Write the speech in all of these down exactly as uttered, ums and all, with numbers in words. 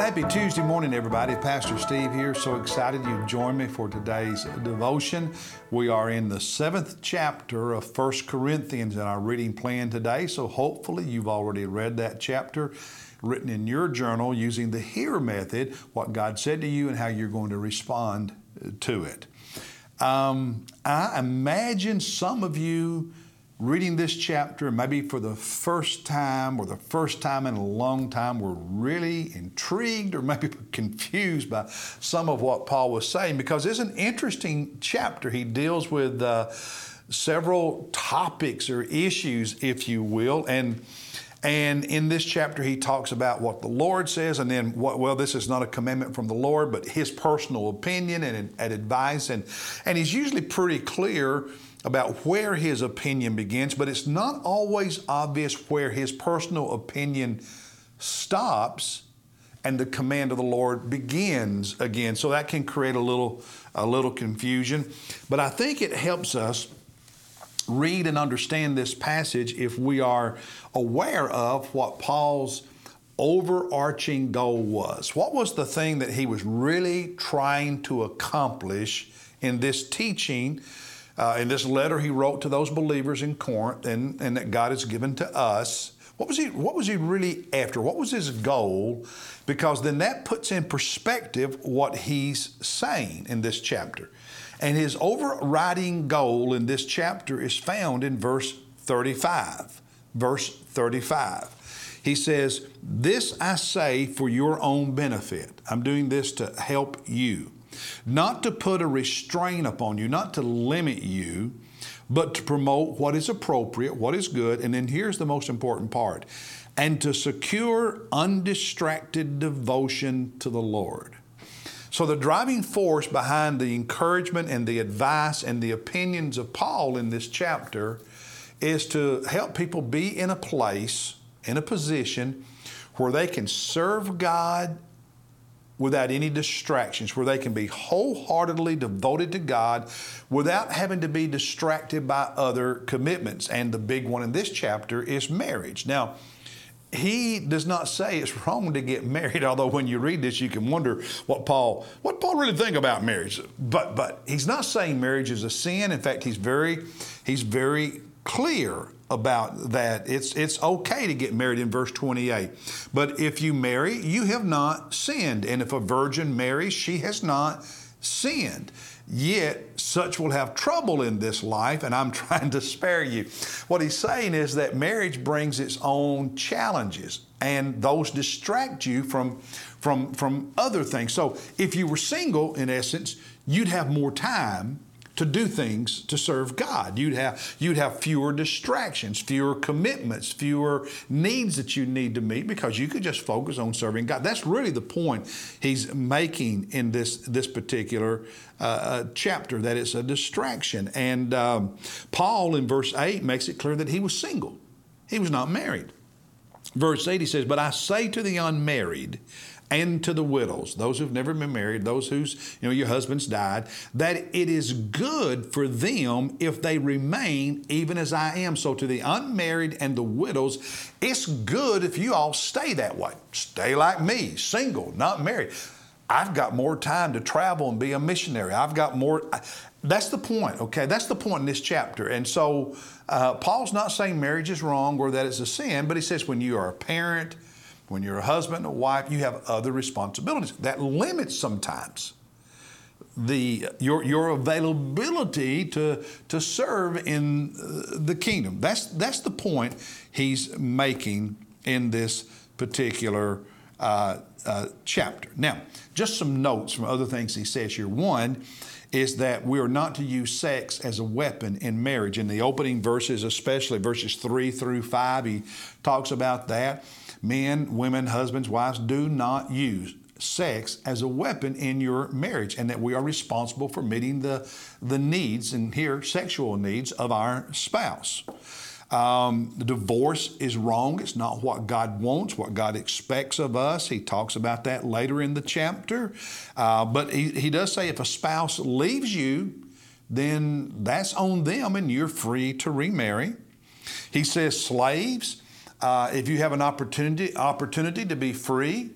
happy Tuesday morning, everybody. Pastor Steve here. So excited you've joined me for today's devotion. We are in the seventh chapter of First Corinthians in our reading plan today. So hopefully you've already read that chapter, written in your journal using the HEAR method, what God said to you and how you're going to respond to it. Um, I imagine some of you reading this chapter, maybe for the first time or the first time in a long time, were really intrigued or maybe confused by some of what Paul was saying, because it's an interesting chapter. He deals with uh, several topics or issues, if you will, and And in this chapter, he talks about what the Lord says, and then what, well, this is not a commandment from the Lord, but his personal opinion and, and advice. And, and he's usually pretty clear about where his opinion begins, but it's not always obvious where his personal opinion stops and the command of the Lord begins again. So that can create a little, a little confusion. But I think it helps us read and understand this passage if we are aware of what Paul's overarching goal was. What was the thing that he was really trying to accomplish in this teaching, uh, in this letter he wrote to those believers in Corinth and, and that God has given to us? What was he, what was he really after? What was his goal? Because then that puts in perspective what he's saying in this chapter. And his overriding goal in this chapter is found in verse thirty-five. Verse thirty-five. He says, "This I say for your own benefit." I'm doing this to help you. Not to put a restraint upon you, not to limit you, but to promote what is appropriate, what is good. And then here's the most important part. And to secure undistracted devotion to the Lord. So the driving force behind the encouragement and the advice and the opinions of Paul in this chapter is to help people be in a place, in a position where they can serve God without any distractions, where they can be wholeheartedly devoted to God without having to be distracted by other commitments. And the big one in this chapter is marriage. Now, he does not say it's wrong to get married, although when you read this, you can wonder what Paul, what Paul really think about marriage. But, but he's not saying marriage is a sin. In fact, he's very, he's very clear about that. It's, it's okay to get married in verse twenty-eight. But if you marry, you have not sinned. And if a virgin marries, she has not sinned. Yet such will have trouble in this life, and I'm trying to spare you. What he's saying is that marriage brings its own challenges, and those distract you from, from, from other things. So if you were single, in essence, you'd have more time to do things to serve God. You'd have, you'd have fewer distractions, fewer commitments, fewer needs that you need to meet, because you could just focus on serving God. That's really the point he's making in this, this particular uh, chapter, that it's a distraction. And um, Paul in verse eight makes it clear that he was single. He was not married. Verse eight, he says, "But I say to the unmarried and to the widows," those who've never been married, those whose, you know, your husbands died, "that it is good for them if they remain even as I am." So to the unmarried and the widows, it's good if you all stay that way. Stay like me, single, not married. I've got more time to travel and be a missionary. I've got more. That's the point, okay? That's the point in this chapter. And so uh, Paul's not saying marriage is wrong or that it's a sin, but he says when you are a parent, when you're a husband, a wife, you have other responsibilities. That limits sometimes the your your availability to to serve in the kingdom. That's that's the point he's making in this particular uh, uh, chapter. Now, just some notes from other things he says here. One is that we are not to use sex as a weapon in marriage. In the opening verses, especially verses three through five, he talks about that. Men, women, husbands, wives, do not use sex as a weapon in your marriage, and that we are responsible for meeting the, the needs, and here, sexual needs of our spouse. Um, the divorce is wrong. It's not what God wants, what God expects of us. He talks about that later in the chapter. Uh, but he, he does say if a spouse leaves you, then that's on them and you're free to remarry. He says slaves, uh, if you have an opportunity, opportunity to be free,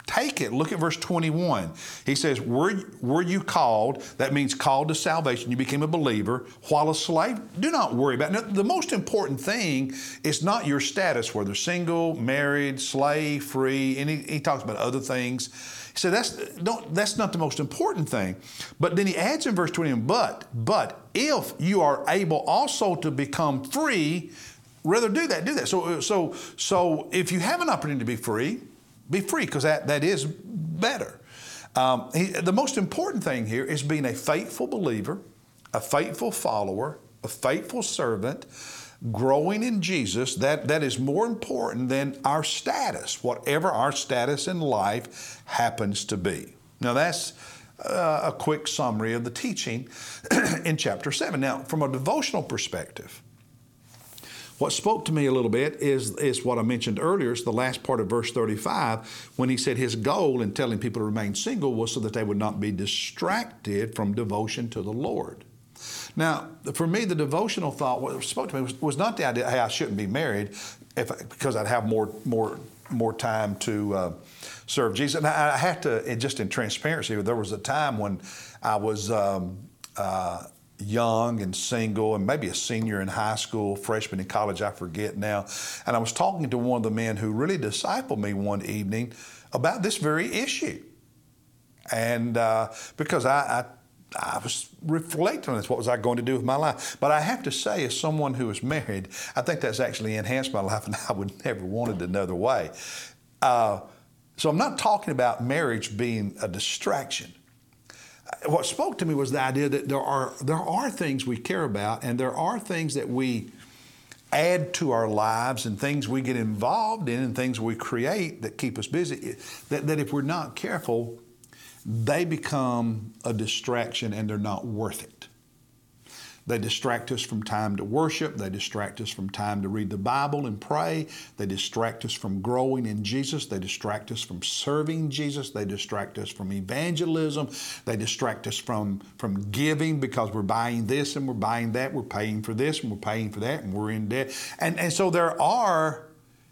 Take it. Look at verse twenty-one. He says, were, were you called? That means called to salvation. You became a believer while a slave. Do not worry about it. Now, the most important thing is not your status, whether single, married, slave, free. And he, he talks about other things. He said that's, don't, that's not the most important thing. But then he adds in verse twenty-one, but, but if you are able also to become free, rather do that, do that. So, so, so if you have an opportunity to be free, be free, because that, that is better. Um, he, the most important thing here is being a faithful believer, a faithful follower, a faithful servant, growing in Jesus. That, that is more important than our status, whatever our status in life happens to be. Now that's uh, a quick summary of the teaching in chapter seven. Now, from a devotional perspective, what spoke to me a little bit is, is what I mentioned earlier. It's the last part of verse thirty-five, when he said his goal in telling people to remain single was so that they would not be distracted from devotion to the Lord. Now, for me, the devotional thought, what spoke to me was, was not the idea, hey, I shouldn't be married if because I'd have more more more time to uh, serve Jesus. And I, I have to, just in transparency, there was a time when I was um, uh, young and single and maybe a senior in high school, freshman in college, I forget now. And I was talking to one of the men who really discipled me one evening about this very issue. And uh, because I, I, I was reflecting on this, what was I going to do with my life? But I have to say, as someone who is married, I think that's actually enhanced my life, and I would never want it another way. Uh, so I'm not talking about marriage being a distraction. What spoke to me was the idea that there are there are things we care about, and there are things that we add to our lives, and things we get involved in, and things we create that keep us busy, that, that if we're not careful, they become a distraction and they're not worth it. They distract us from time to worship. They distract us from time to read the Bible and pray. They distract us from growing in Jesus. They distract us from serving Jesus. They distract us from evangelism. They distract us from, from giving, because we're buying this and we're buying that. We're paying for this and we're paying for that, and we're in debt. And, and so there are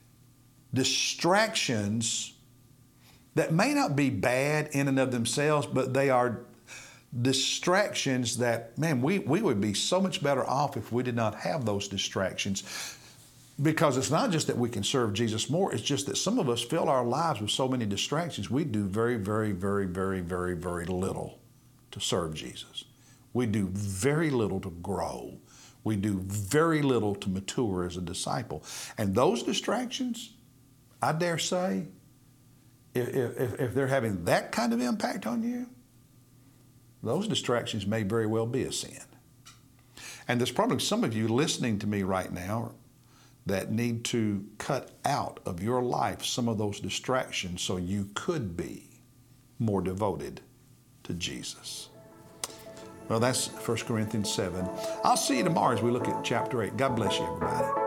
distractions that may not be bad in and of themselves, but they are distractions that, man, we, we would be so much better off if we did not have those distractions. Because it's not just that we can serve Jesus more, it's just that some of us fill our lives with so many distractions, we do very, very, very, very, very, very little to serve Jesus. We do very little to grow. We do very little to mature as a disciple. And those distractions, I dare say, if, if, if they're having that kind of impact on you, those distractions may very well be a sin. And there's probably some of you listening to me right now that need to cut out of your life some of those distractions so you could be more devoted to Jesus. Well, that's First Corinthians seven. I'll see you tomorrow as we look at chapter eight. God bless you, everybody.